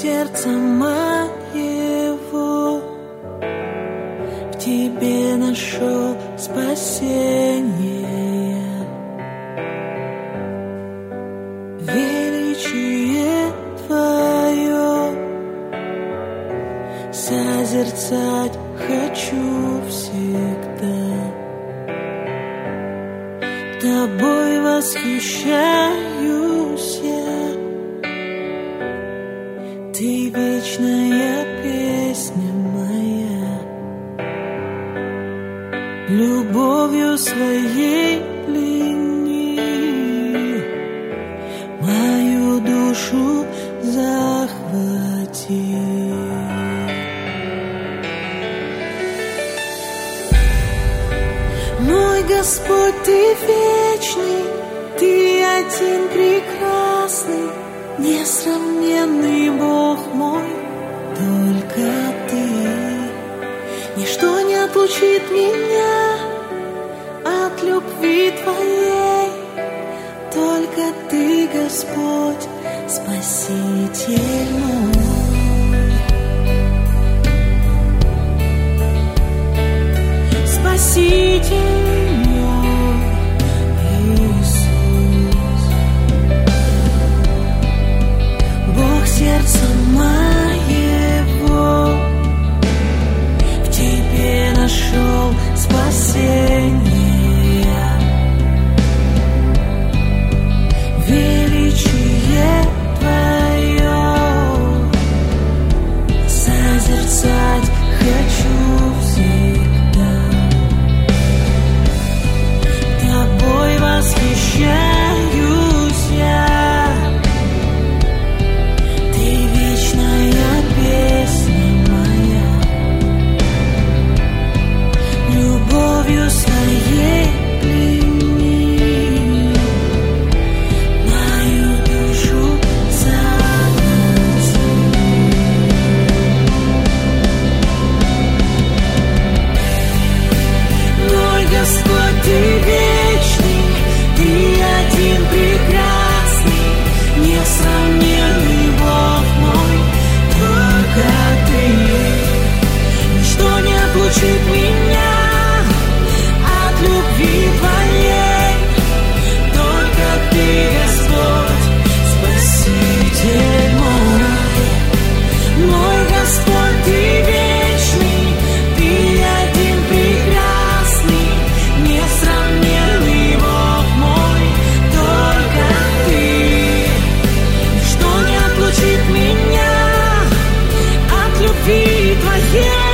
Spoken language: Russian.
сердца моего, в тебе нашел спасение. Величие твое созерцать хочу всегда. Тобой восхищаюсь я, ты вечная песня моя. Любовью своей плени мою душу захвати. Мой Господь, Ты вечный, Ты один прекрасный, несравненный Бог мой, только Ты. Ничто не отлучит меня от любви Твоей, только Ты, Господь, Спаситель мой. Спаситель мой, Иисус, Бог сердца моего, в Тебе нашел спасение. Величие Твое созерцать хочу всегда. Тобой восхищаюсь я, Ты вечная песня моя. Любовью своей плени мою душу захвати. Мой Господь, Ты вечный, Ты один прекрасный, несравненный Бог мой, только Ты. Ничто не отлучит меня от любви Твоей, только Ты, Господь, Спаситель мой. Мой Господь, Ты вечный, Ты один прекрасный, несравненный Бог мой, только Ты. Ничто не отлучит меня от любви Твоей.